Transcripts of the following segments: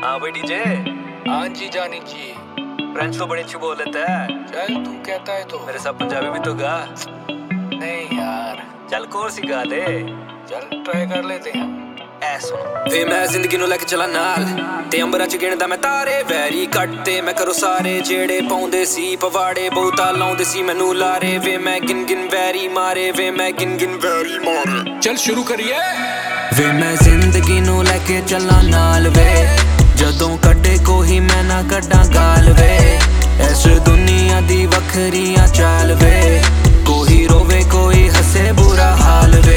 हाँ भाई डीजे। हाँ जी जानी जी। फ्रेंच तो बड़ी अच्छी बोल लेता है। चल तू कहता है तो। मेरे साथ पंजाबी भी तो गा। नहीं यार। चल कोर सी गा ले। चल ट्राई कर लेते हैं। ऐ सुनो वे मैं जिंदगी नू लैके चला नाल ते अंबरां च गिणदा मैं तारे वैरी कटते मैं करो सारे जेड़े पाउंदे सी पवाड़े बहुता लाउंदे सी मैनू लारे वे मैं गिन गिन वैरी मारे वे मैं गिन गिन वैरी मारे। चल शुरू करिए। वे मैं जिंदगी नू लैके चला नाल वे जदों कड्डे कोई मैं ना कड्डां गाल वे इस दुनिया दी वखरियां चाल वे कोई रोवे कोई हसे बुरा हाल वे।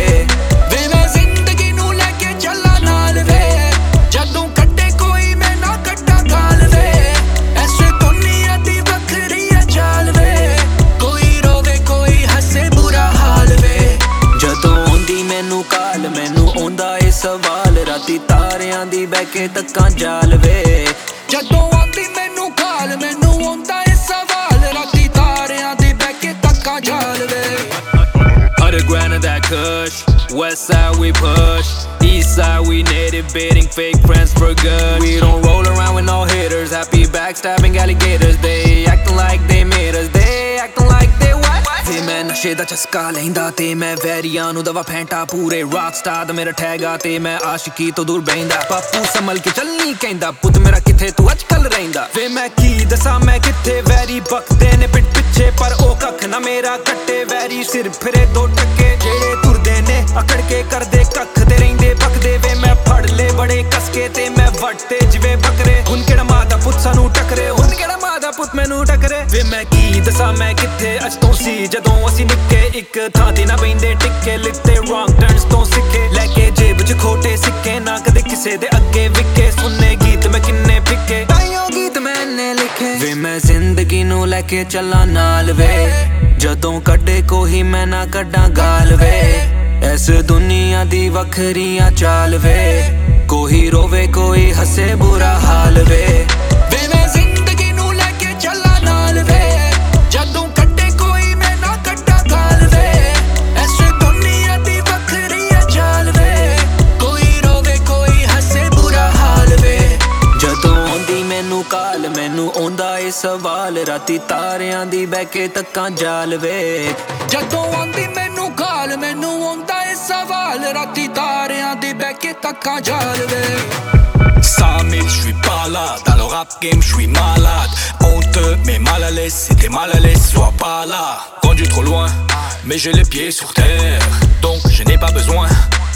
सवाल राती तारियां दी बैके तक्कां जाल वे जदों आंदी मैनू काल मैनू आंदा ए सवाल राती तारियां दी बैके तक्कां जाल वे। Other grind of that kush, west side we push, east side we native baiting fake friends for good. We don't roll around with no hitters, happy backstabbing alligators. They acting like they made us, they acting like they what? वे मैं नशे दा चस्का लैंदा ते मैं वैरियां नू दवा Fanta पूरे रॉक स्टार दा मेरा ठैगा ते मैं आशिकी तो दूर बहिंदा बापू संभल के चलनी कहंदा पुत मेरा किथे तू अजकल रहिंदा। वे मैं की दसा मैं किथे वैरी बकदे ने पिट पिछे पर ओ कख ना मेरा कट्टे वैरी सिर फिरे दो टक्के जेड़े तुरदे ने अकड़ के करदे कख ते रहिंदे बकदे वे मैं फड़ ले बड़े कसके ते मैं वटते जिवे बकरे हुन केड़ा मां दा पुत सानू टकरे हुन केड़ा मां दा पुत मैनू टकरे। वे मैं की दसा मैं किथे अज तो सी जदों असी निक्के एक थां ते ना बहिंदे टिक्के लिते रॉन्ग टर्न्स तो सिक्खे लैके जेब च खोटे सिक्के ना कदे किसे दे अगे विके सुनने गीत मैं किन्ने फिक्के ताइयों गीत मैंने लिखे। वे मैं जिंदगी नू लैके चला नाल वे जदों कड्डे कोई मैं ना कड्डां गाल वे इस दुनिया दी वखरियां चाल वे कोई रोवे कोई हसे बुरा हाल वे। वे मैं जिंदगी नू लैके चला नाल वे जदों कड्डे कोई मैं ना कड्डां गाल वे इस दुनिया दी वखरियां चाल वे कोई रोवे कोई हसे बुरा हाल वे। जदों आंदी मैनू काल मैनू आंदा ए सवाल राती तारियां दी बैके तक्कां जाल वे जदों आंदी मैनू काल मैनू आंदा ए सवाल राती तारियां दी बैके तक्कां जाल वे। 100 000, j'suis pas là. Dans le rap game, j'suis malade. Honteux, mais mal à l'aise. Si t'es mal à l'aise, sois pas là. Conduis trop loin, mais j'ai les pieds sur terre. Donc je n'ai pas besoin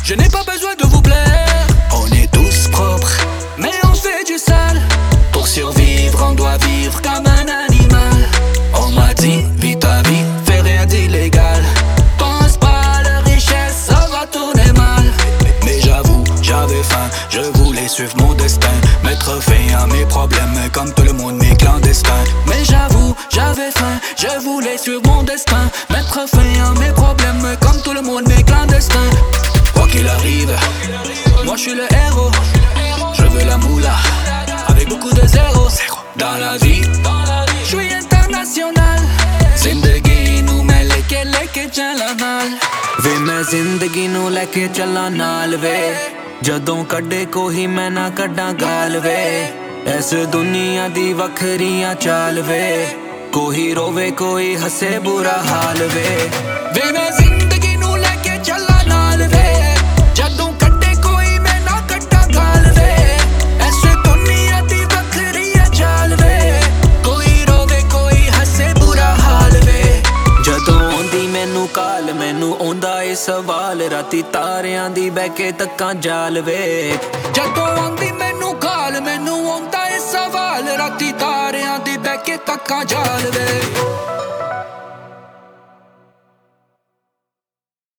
de vous plaire. On est tous propres, mais on fait du sale. Pour survivre, on doit vivre comme un animal. On m'a dit, vis ta vie, fais rien d'illégal. Pense pas à la richesse, ça va tourner mal. Mais j'avoue, j'avais faim, je voulais suivre mon destin. Mettre fin à mes problèmes comme tout le monde, mes clandestins. Mais j'avoue, j'avais faim, je voulais suivre mon destin. Mettre fin à mes problèmes comme tout le monde, mes clandestins. Quoi qu'il arrive, moi je suis le héros. Je veux la moula, avec beaucoup de zéros. Dans la vie, je suis international. Zindagi nu main leke chala naal. वे मैं जिंदगी नू लैके चला नाल वे जदों कड्डे कोई मैं ना कड्डां गाल वे इस दुनिया दी वखरियां चाल वे कोई रोवे कोई हसे बुरा हाल वे। वे मैं जिंदगी नू लैके चला नाल वे जदों कड्डे कोई मैं ना कड्डां गाल वे इस दुनिया दी वखरियां चाल वे कोई रोवे कोई हसे बुरा हाल वे। जदों आंदी मैनू काल मैनू आंदा ए सवाल राती तारियां दी बैके तक्कां जाल वे जदों आंदी मैनू काल मैनू आंदा ए सवाल राती तारियां दी बैके तक्कां जाल वे।